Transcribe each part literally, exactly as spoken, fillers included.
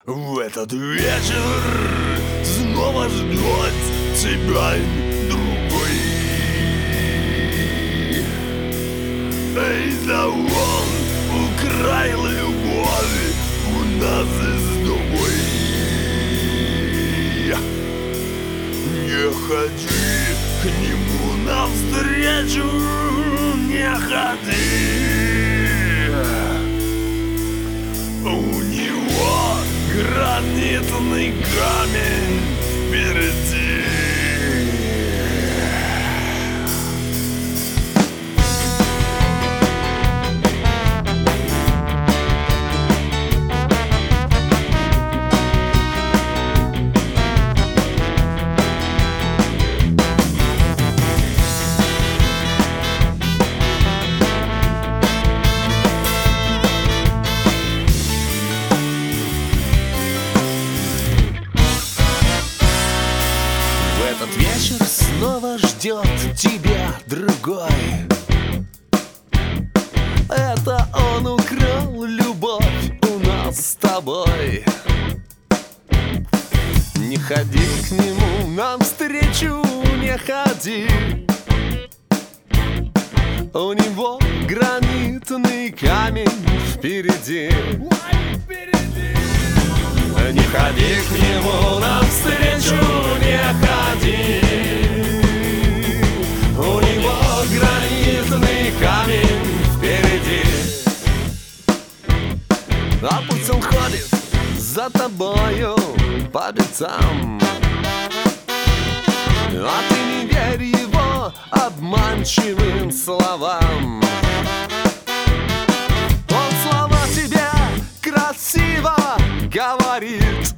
В этот вечер снова ждет тебя другой. Эй, да он украл любовь у нас с тобой. Не ходи к нему навстречу, не ходи. У него гранитный камень впереди. Этот вечер снова ждет тебя другой. Это он украл любовь у нас с тобой. Не ходи к нему навстречу, не ходи. У него гранитный камень впереди. Не ходи к нему навстречу, не ходи. У него гранитный камень впереди. А пусть он ходит за тобою по пятам, а ты не верь его обманчивым словам. Он слова тебе красиво говорит,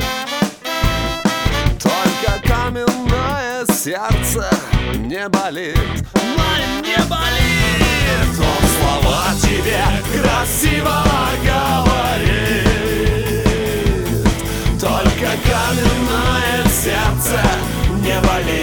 только каменное сердце не болит. Но не болит. Он слова тебе красиво говорит, только каменное сердце не болит.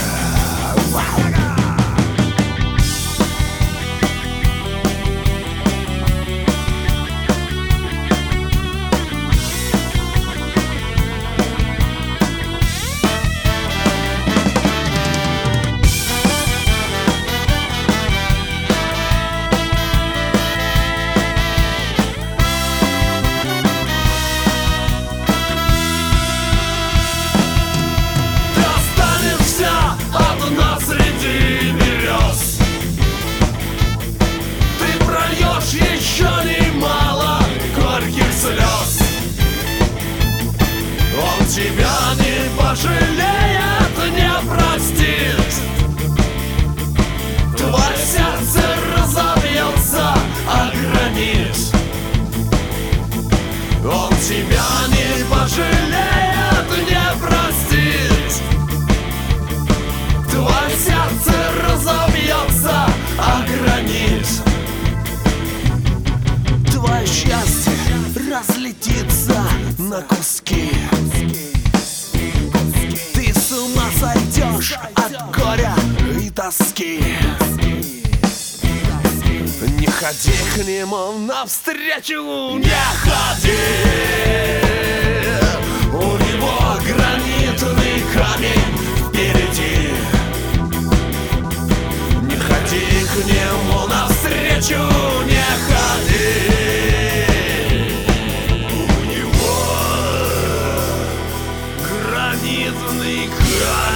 Еще немало горьких слез. Он тебя не пожалеет, не простит. Твое сердце разобьется о гранит. Он тебя не пожалеет, не простит. Твое сердце разобьется о гранит. Твое счастье разлетится на куски. Ты с ума сойдешь от горя и тоски. Не ходи к нему навстречу, не ходи. У него гранитный камень впереди. Не ходи к нему навстречу, не ходи. Гранитный камень.